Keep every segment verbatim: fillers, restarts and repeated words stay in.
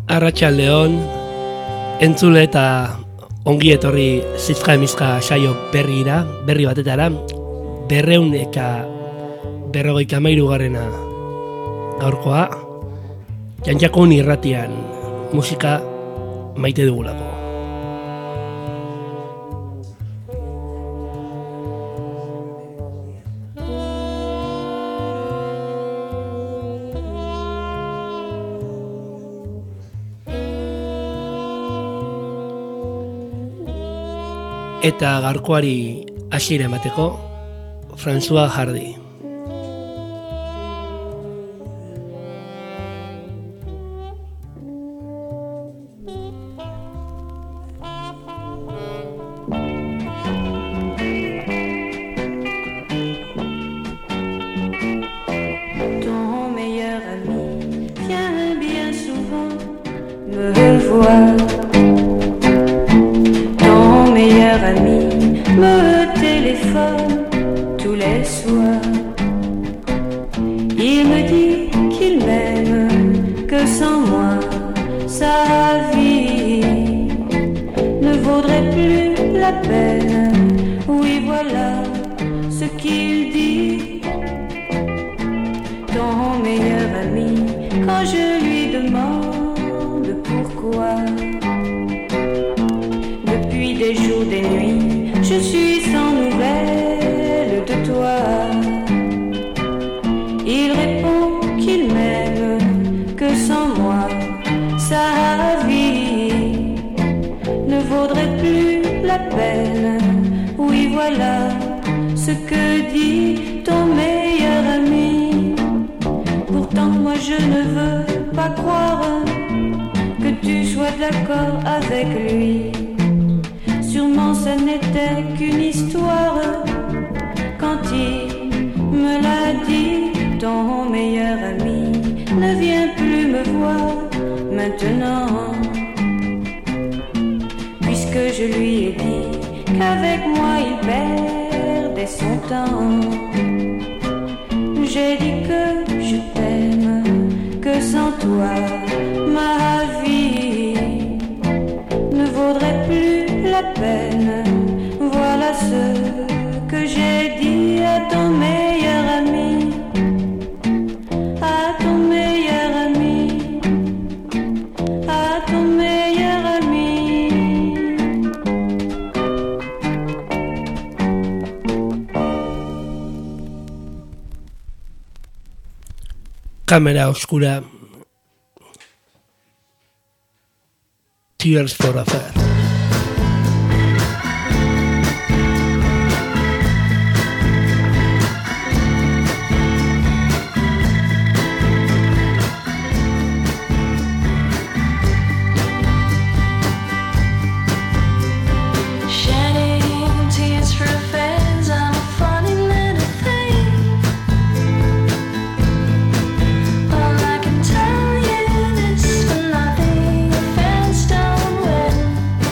Arratsaldeon, entzule eta ongi etorri zifka emizka saio berrira, berri batetara, berreun eka berrogeita hamairu garrena gaurkoa, Jantxakun irratian musika maite dugulako. Eta gaurkoari hasiera emateko, François Hardy. Ton meilleur ami vient bien souvent me voir. Ami me téléphone tous les soirs. Il me dit qu'il m'aime, que sans moi sa vie ne vaudrait plus la peine. Oui, voilà ce qu'il dit. Ton meilleur ami, quand je lui demande pourquoi, des jours, des nuits, je suis sans nouvelles de toi. Il répond qu'il m'aime, que sans moi, sa vie ne vaudrait plus la peine. Oui, voilà ce que dit ton meilleur ami. Pourtant, moi je ne veux pas croire que tu sois d'accord avec lui. Sûrement ce n'était qu'une histoire. Quand il me l'a dit, ton meilleur ami ne vient plus me voir maintenant. Puisque je lui ai dit qu'avec moi il perdait son temps. J'ai dit que je t'aime, que sans toi ma vie ne vaudrait plus la peine. Voilà ce que j'ai dit à ton meilleur ami, à ton meilleur ami, à ton meilleur ami. Cámara oscura. Tears for a Fear. All I can tell you is for nothing, a fence down when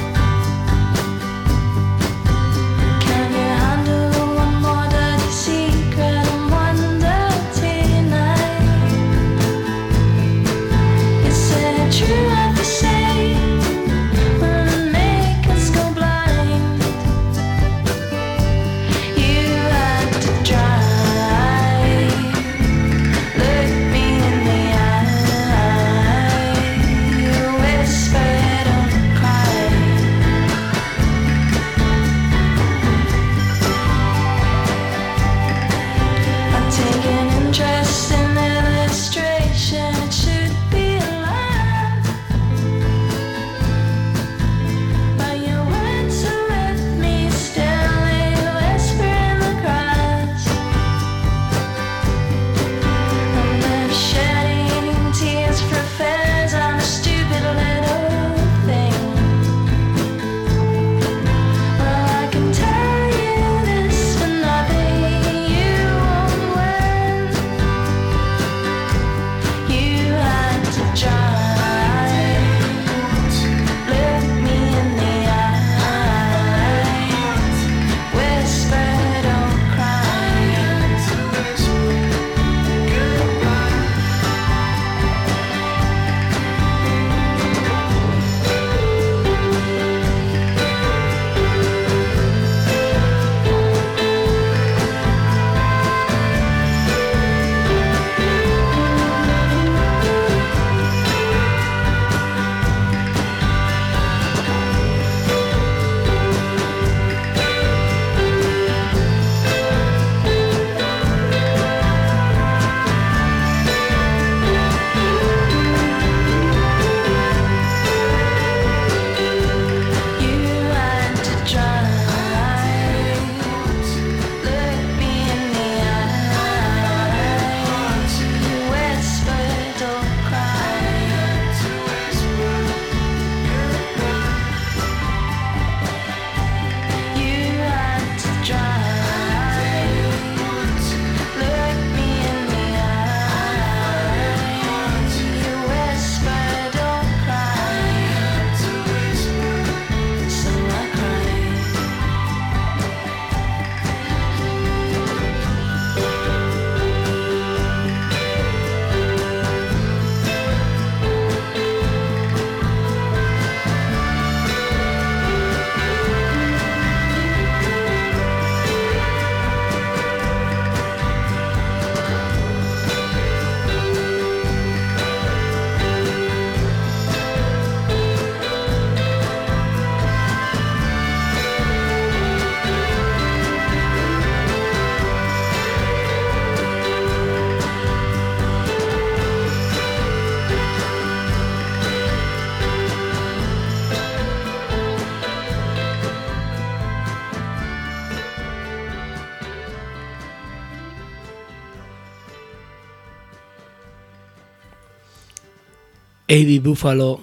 Eddie Buffalo,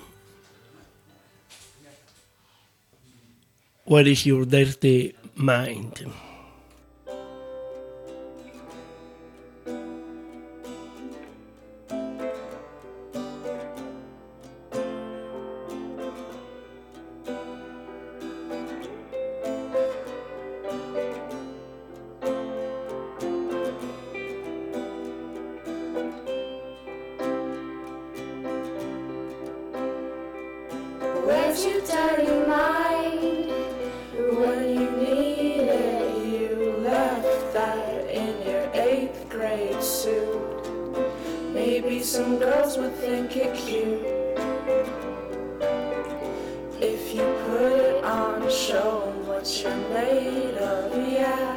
Where is your dirty mind? Where's your dirty mind? When you need it, you left that in your eighth grade suit. Maybe some girls would think it cute if you put it on, show 'em what you're made of, yeah.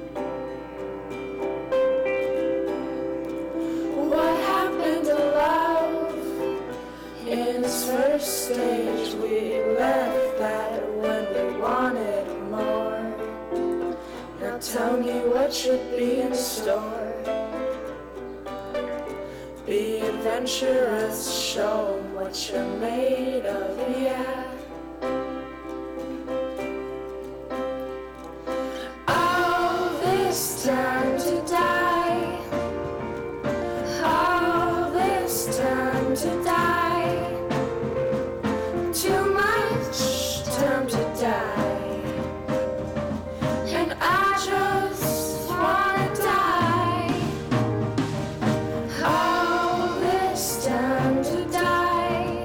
What happened to love? In its first stage, we left that when we wanted more. Now tell me what should be in store. Be adventurous, show 'em what you're made of, yeah. All this time to die. All this time to die. Too much time to die. And I just wanna die. All this time to die.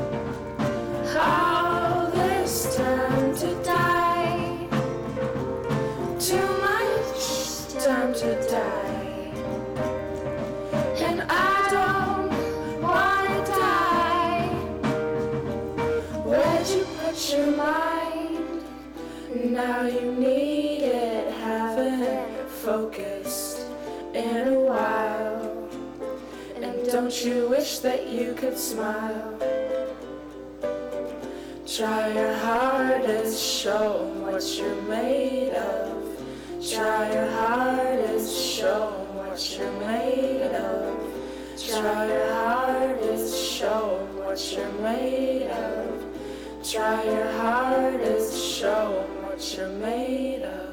All this time to die. Too much time to die. And I don't wanna die. Where'd you put your mind? Now you need it, haven't focused in a while. And don't you wish that you could smile? Try your hardest, show 'em what you're made of. Try your hardest, show 'em what you're made of. Try your hardest, show 'em what you're made of. Try your hardest, show 'em what you're made of.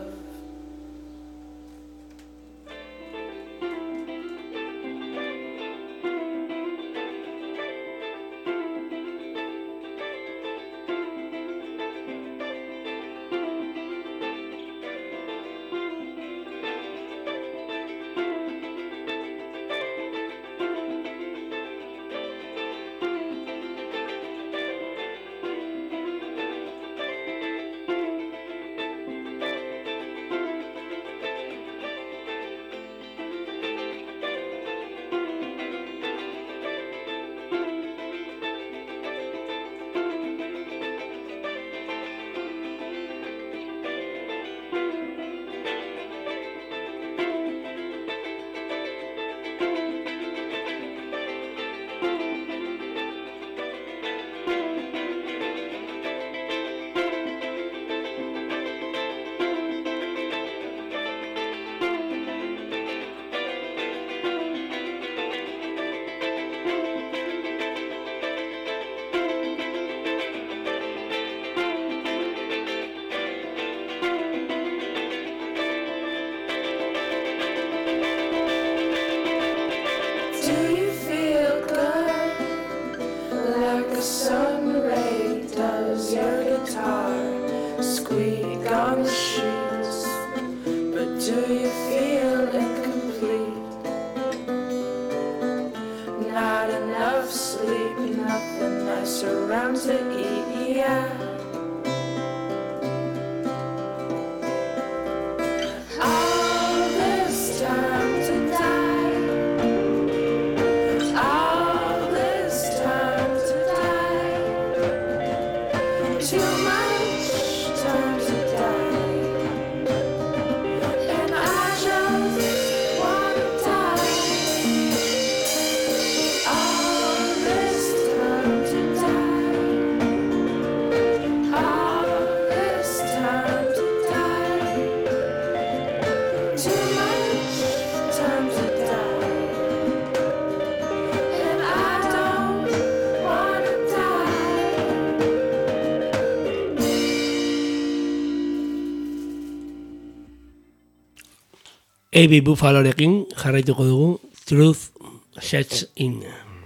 A B Buffalorekin jarraituko dugu Truth Sets In.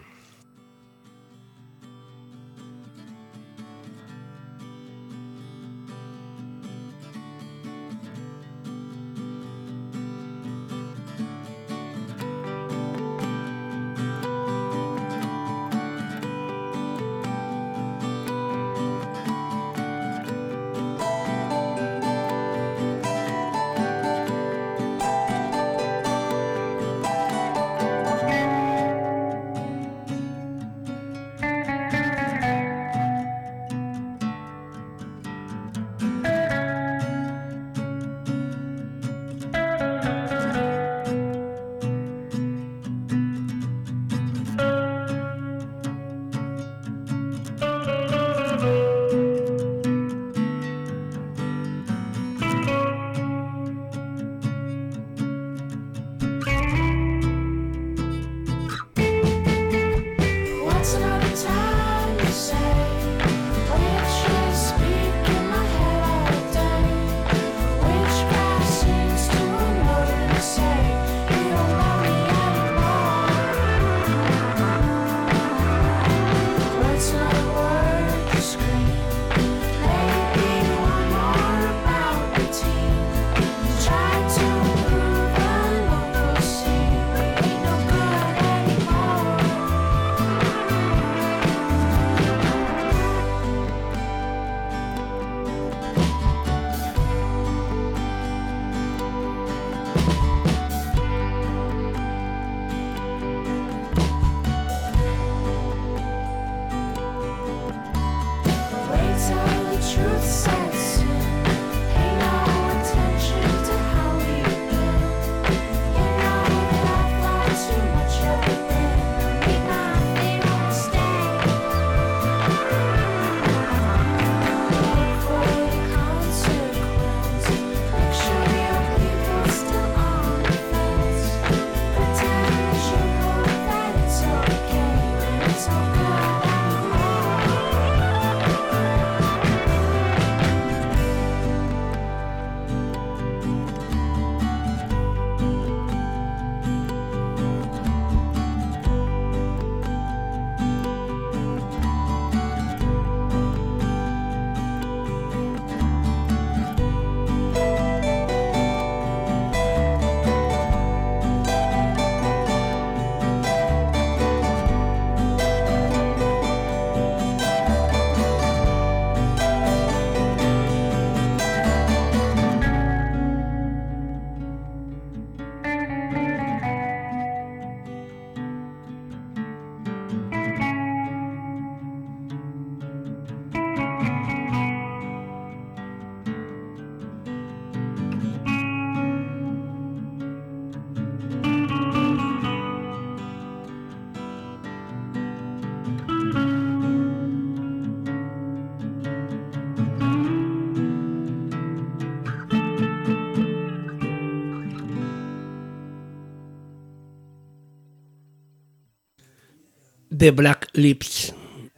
The Black Lips.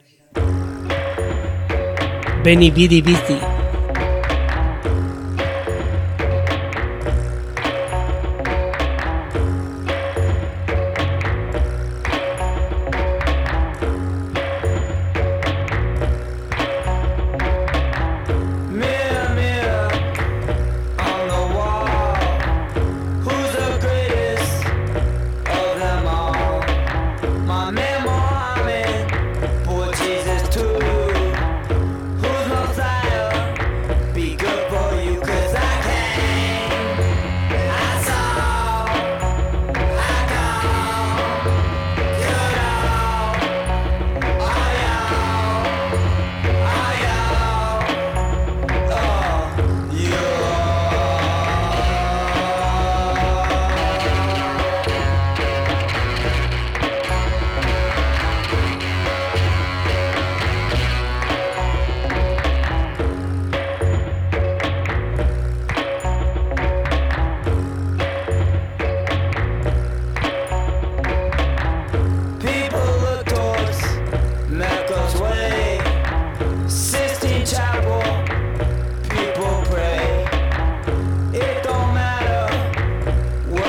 Benny Bidi Bidi. Chapel, people pray. It don't matter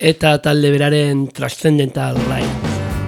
eta talde beraren Transcendental Line.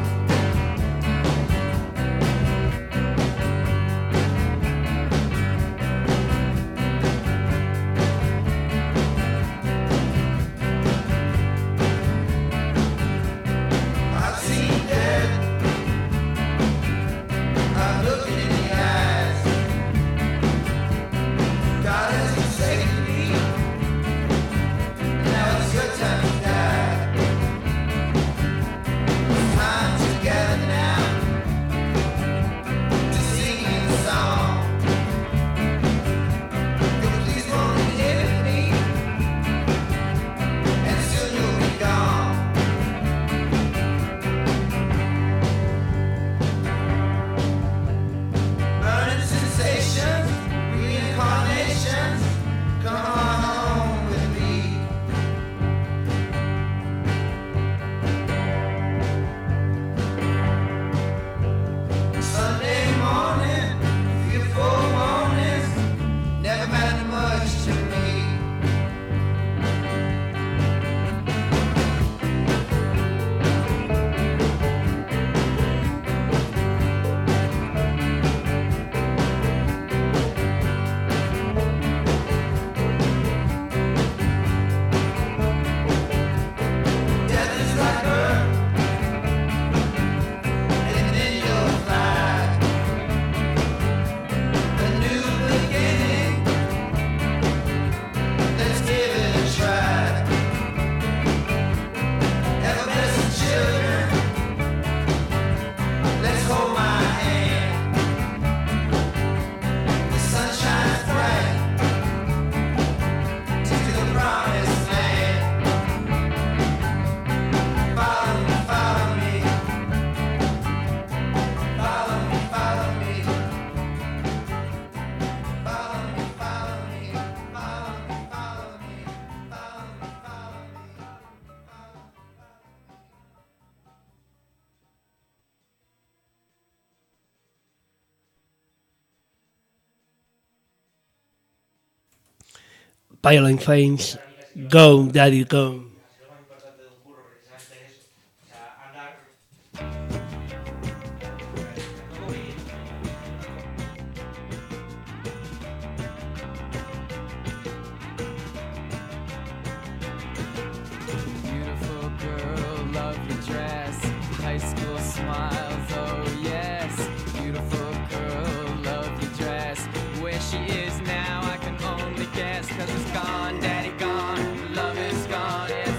Violent Femmes, Go Daddy Go. Beautiful girl, lovely dress, high school smiles, oh yes. Beautiful girl, lovely dress, where she is now I can only guess, 'cause it's gone, daddy gone, love is gone, it's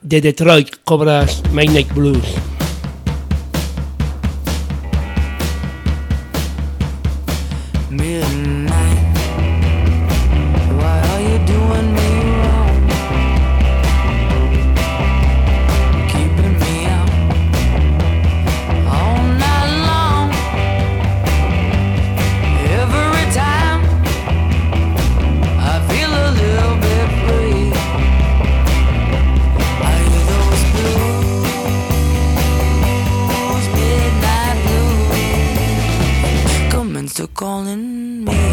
de Detroit Cobras Midnight Blues. Calling me.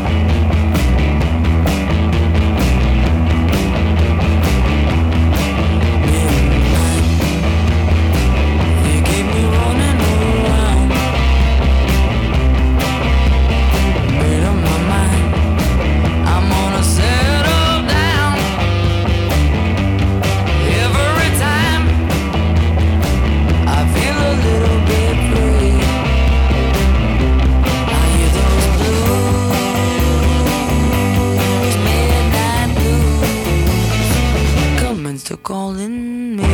Calling me.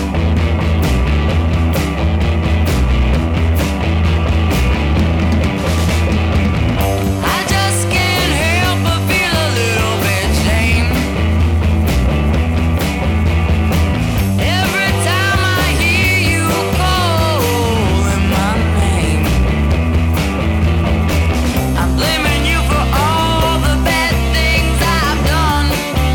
I just can't help but feel a little bit shame every time I hear you calling my name. I'm blaming you for all the bad things I've done.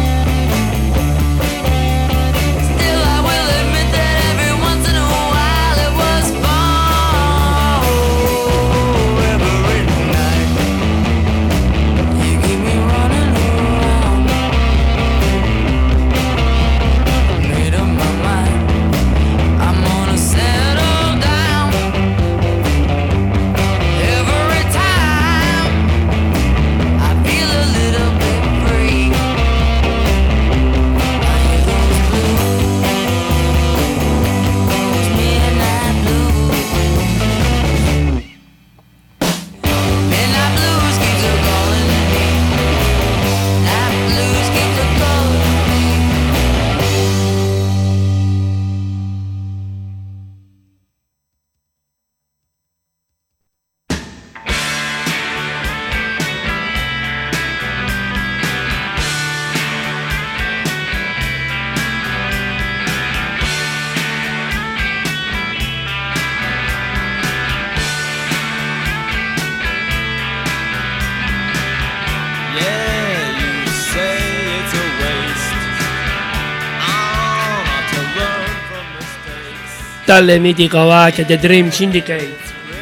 Tale mitico bat, The Dream Syndicate.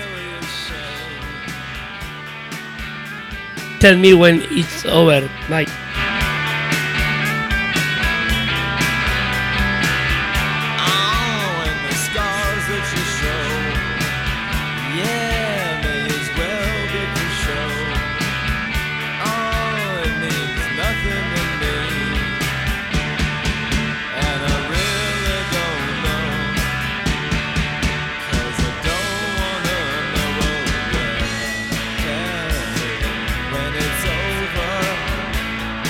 Tell me when it's over, Mike. When it's over,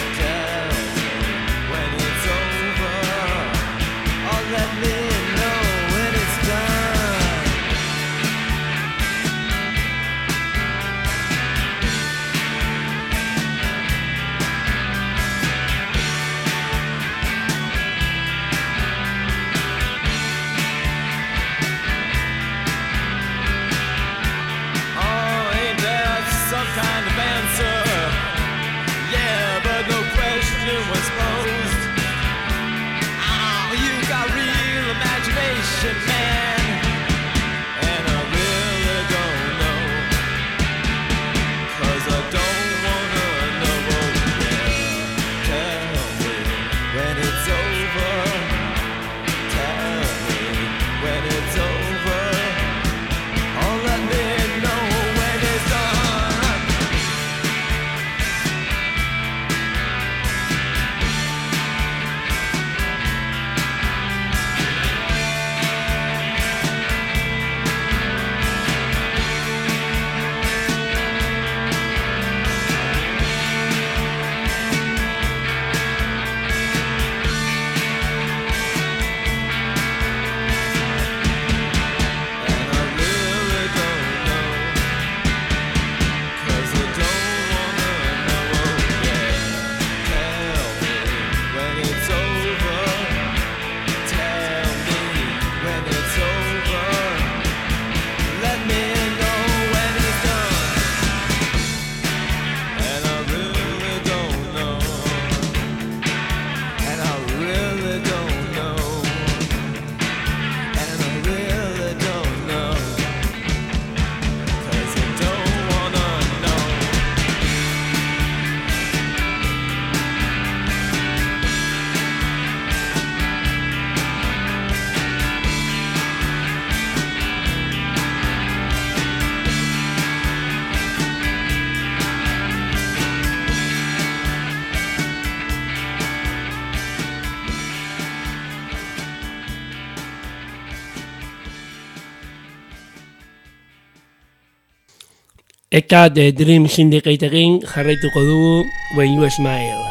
Eta The Dream Syndicate-ekin jarraituko dugu When You Smile.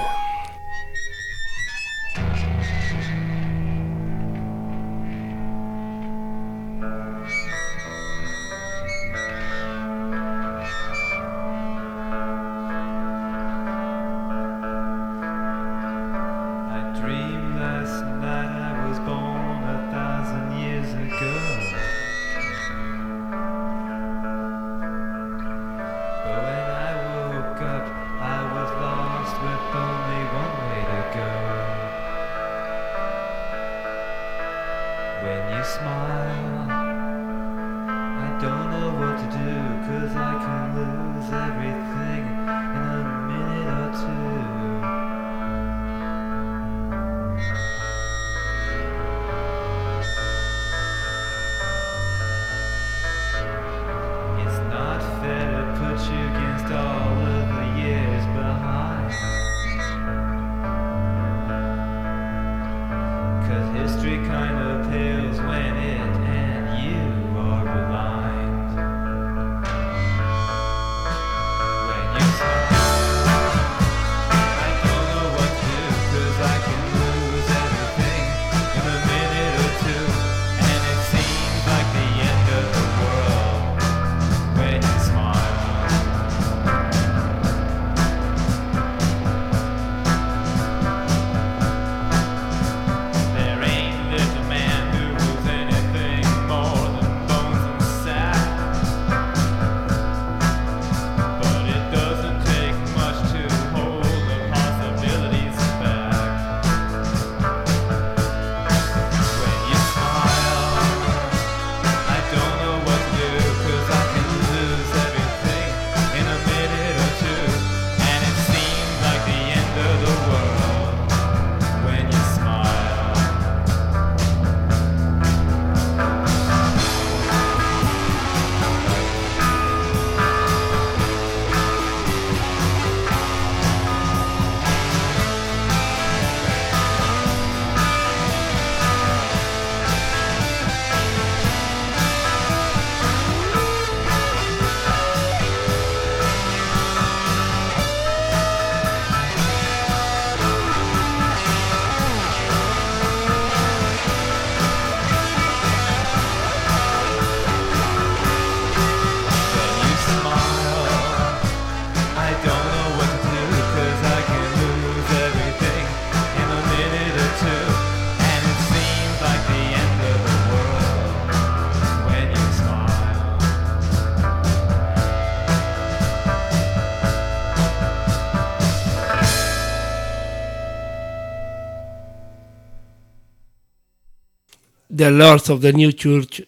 The Lords of the New Church,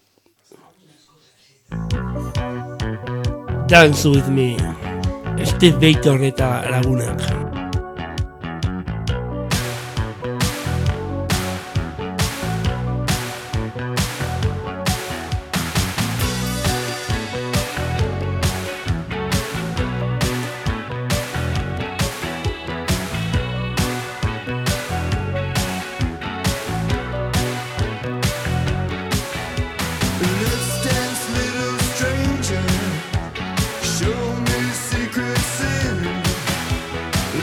Dance With Me, Steve Bator eta lagunak. Show me secret sin.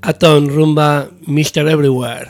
Aton rumba mister Everywhere.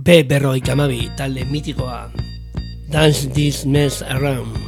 B berrogeita hamabi talde mitikoa Dance This Mess Around.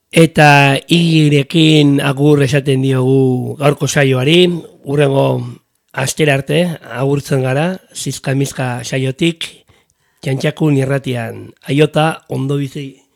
Eta irekin agur esaten diogu gaurko saioari, urrengo astera arte agurtzen gara, zizka mizka saiotik, Txantxakun irratian, aiota ondo bizi.